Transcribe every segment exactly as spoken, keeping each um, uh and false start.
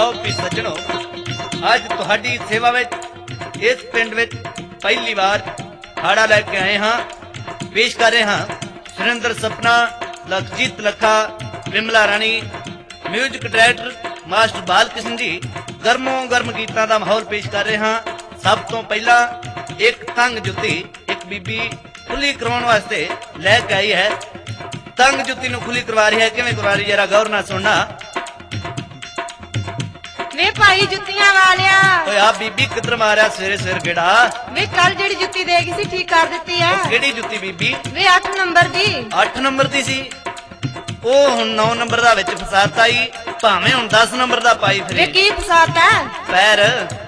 आओ भी सज्जनों, अज तुहाडी सेवा में इस पिंड में पहली बार हाड़ा लैके आए हाँ। पेश कर रहे हाँ Surendra Sapna, Lakhjeet Lakha, Vimla Rani, music director master Bal Krishna जी। गर्मों गर्म गीतों का माहौल पेश कर रहे हाँ। सब तो पहला एक तंग जुत्ती एक बीबी खुली करवाने वास्ते लैके आई है। तंग जुत्ती नूं खुली करवा रही है, किवें करवा रही जरा गौर नाल सुनना। वे भाई जुत्तियां वालिया, ओए आ बीबी किधर मारिया सवेरे सवेरे गेड़ा? वे कल जेड़ी जुत्ती दे गई सी ठीक कर दित्ती है। केड़ी जुत्ती बीबी? वे आठ नंबर दी। आठ नंबर दी सी, ओ हुण नौ नंबर दा विच फसाता ही, भावें हुण दस नंबर दा पाई फिरे। वे की फसाता है? पैर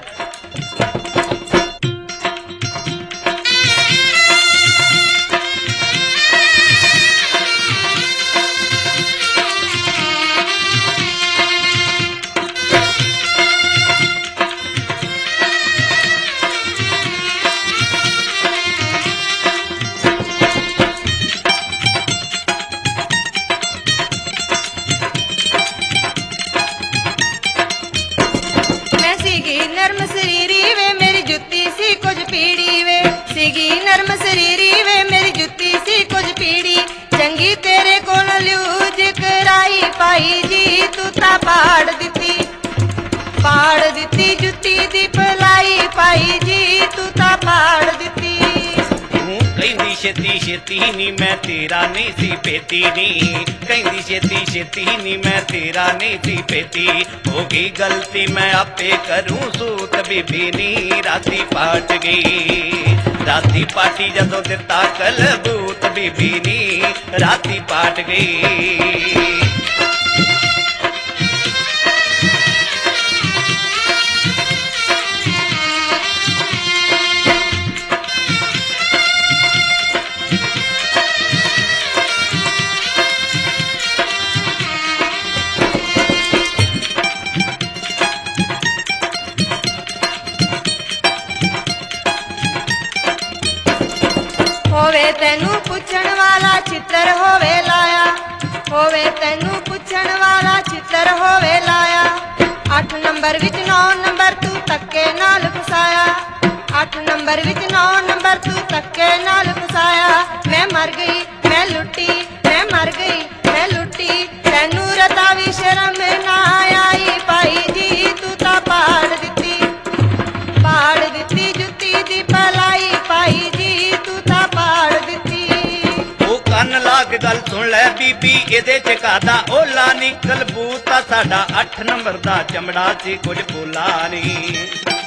नरम शरीरी वे मेरी जुत्ती सी कुछ पीड़ी वे, सीगी नरम शरीरी वे मेरी जुत्ती सी कुछ पीड़ी। चंगी तेरे कोल ल्यूज कराई पाई जी, तू ता पाड़ दित्ती पाड़ दित्ती जुत्ती दी भलाई पाई जी, तू ता पाड़ दित्ती। कहंदी छेती छेती नी मैं तेरा नहीं सी पेती नी, कहंदी छेती छेती नी मैं तेरा नहीं सी पेती। होगी गलती मैं आपे करूं सूत बीबी नी, राती पाट गई राती पाटी जदों दिता कलबूत बीबी नी, राती पाट गई। होवे तैनू पुछण वाला चित्र होवे लाया, होवे तैनू पुछण वाला चित्र होवे लाया। अठ नंबर विच नौ नंबर तू तक्के नाल फसाया, अठ नंबर विच नौ नंबर तू तक्के नाल फसाया। मैं मर गई मैं लुटी मैं मर गई मैं लुटी, तैनू रता भी शर्म ना आई पाई जी, तू ता पाड़ दित्ती पाड़ दित्ती जुत्ती दी भलाई पाई जी, तू ता पाड़ दित्ती। ओ कन्न ला के गल सुन लै बीबी, एदे च कादा ओला निकल बूता साडा अठ नंबर दा चमड़ा सी कुछ बोला नी।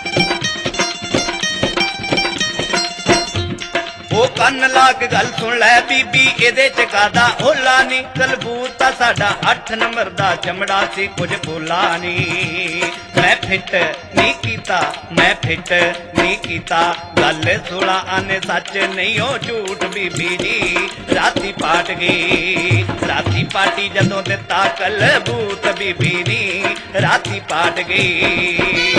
ओ कन्न ला के गल सुन लै बीबी, एदे च कादा ओला निकल बूता साडा अठ नंबर दा चमड़ा सी कुछ बोला नी। मैं फिट नहीं कीता मैं फिट नहीं कीता, गल सोला आने सच नहीं हो झूठ बीबी जी, राती पाट गई राती पाटी जदों दिता कलबूत बीबी नी, राती पाट गई।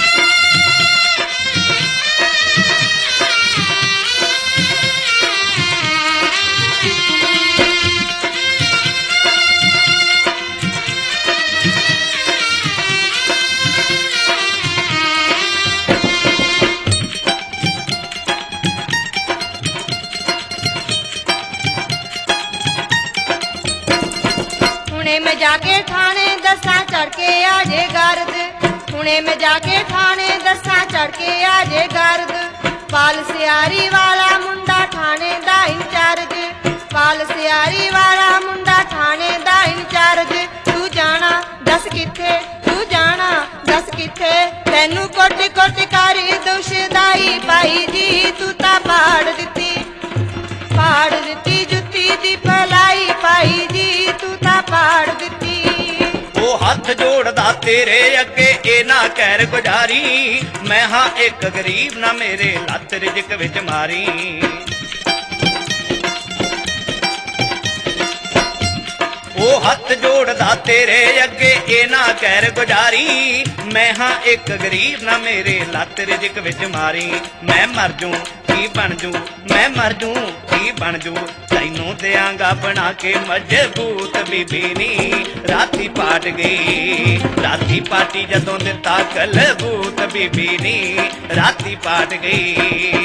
हुणे मैं जाके ठाणे दसा चढ़ के आजे गर्द, हुणे मैं जाके ठाणे दसा चढ़ के आजे गर्द। पाल सियारी वाला मुंडा ठाणे दा इंचार्ज, पाल सियारी वाला मुंडा ठाणे दा इंचार्ज। तू जाना दस किथे तू जाना दस किथे, तैनू कोट कोट कारी दुशदाई पाई जी, तू ता पाड़ दित्ती पाड़ दित्ती जुत्ती दी भलाई पाई जी, तू ता पाड़ दित्ती। ओ हथ जोड़दा तेरे अगे ए ना कहर गुजारी, मैं हाँ एक गरीब ना मेरे लत रिजक विच मारी। ਉਹ ਹੱਥ ਜੋੜਦਾ ਤੇਰੇ ਅੱਗੇ ਇਹ ਨਾ ਕਹਿਰ ਗੁਜ਼ਾਰੀ ਮੈਂ ਹਾਂ ਇੱਕ ਗਰੀਬ ਨਾ ਮੇਰੇ ਲੱਤ ਰਿਜਕ ਵਿੱਚ ਮਾਰੀ ਮੈਂ ਮਰ ਜੂ ਕੀ ਬਣ ਜੂ ਮੈਂ ਮਰ ਜੂ ਕੀ ਬਣ ਜੂ ਤੈਨੂੰ ਦਿਆਂਗਾ ਬਣਾ ਕੇ ਮਜ਼ਬੂਤ ਬੀਬੀ ਨੀ ਰਾਤੀ ਪਾਟ ਗਈ ਰਾਤੀ ਪਾਟੀ ਜਦੋਂ ਦਿੱਤਾ ਕਲਬੂਤ ਬੀਬੀ ਨੀ ਰਾਤੀ ਪਾਟ ਗਈ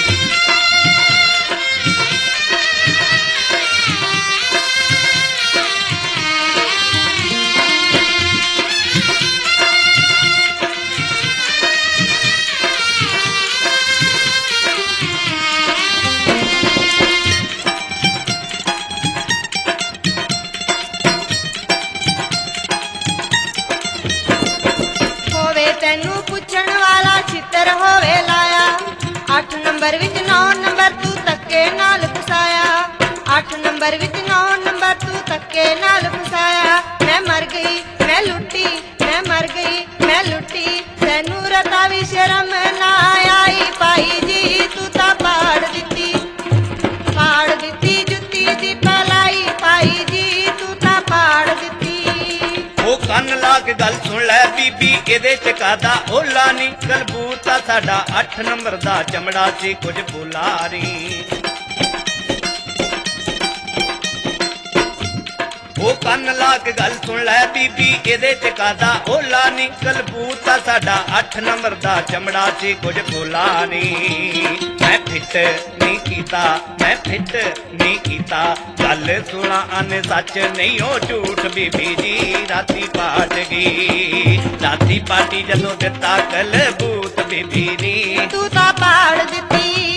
ਤੈਨੂੰ ਪੁੱਛਣ ਵਾਲਾ ਚਿੱਤਰ ਹੋਵੇ ਲਾਇਆ ਅੱਠ ਨੰਬਰ ਵਿੱਚ ਨੌ ਨੰਬਰ ਤੂੰ ਧੱਕੇ ਨਾਲ ਫਸਾਇਆ ਅੱਠ ਨੰਬਰ ਵਿੱਚ ਨੌ ਨੰਬਰ ਤੂੰ ਧੱਕੇ ਨਾਲ ਫਸਾਇਆ ਮੈਂ ਮਰ ਗਈ ਮੈਂ ਲੁੱਟੀ ਮੈਂ ਮਰ ਗਈ ਮੈਂ ਲੁੱਟੀ ਤੈਨੂੰ ਰਤਾ ਵੀ ਸ਼ਰਮ ਨਾ ਆਈ ਭਾਈ ਜੀ ਤੂੰ ਤਾਂ ਪਾੜ ਦਿੱਤੀ ਪਾੜ ਦਿੱਤੀ ਜੁੱਤੀ ਦੀ ਪਲਾਈ ਭਾਈ ਜੀ ਤੂੰ ਤਾਂ ਪਾੜ ਦਿੱਤੀ ਉਹ ਕੰਨ ਲਾ ਕੇ ਗੱਲ ਸੁਣ ਲੈ ਬੀਬੀ ਇਹਦੇ ਚ ਕਾਦਾ ਓਲਾ ਨੀ ਕਲਬੂਤਾ ਸਾਡਾ ਅੱਠ ਨੰਬਰ ਦਾ ਚਮੜਾ ਸੀ ਕੁਝ ਬੁਲਾਰੀ ਉਹ ਕੰਨ ਲਾ ਕੇ ਗੱਲ ਸੁਣ ਲੈ ਬੀਬੀ ਇਹਦੇ ਚ ਕਾਦਾ ਓਲਾ ਨੀ ਕਲਬੂਤਾ ਸਾਡਾ ਅੱਠ ਨੰਬਰ ਦਾ ਚਮੜਾ ਸੀ ਕੁਝ ਬੁਲਾਰੀ ਮੈਂ ਫਿੱਟ ਨਹੀਂ ਕੀਤਾ ਮੈਂ ਫਿੱਟ ਨਹੀਂ ਕੀਤਾ ਗੱਲ ਸੁਣਾ ਅਨ ਸੱਚ ਨਹੀਂ ਉਹ ਝੂਠ ਬੀਬੀ ਜੀ ਰਾਤੀ ਪਾਟ ਗਈ ਰਾਤੀ ਪਾਟੀ ਜਦੋਂ ਦਿੱਤਾ ਕਲਬੂਤ ਬੀਬੀ ਨੀ ਤੂੰ ਤਾਂ ਪਾੜ ਦਿੱਤੀ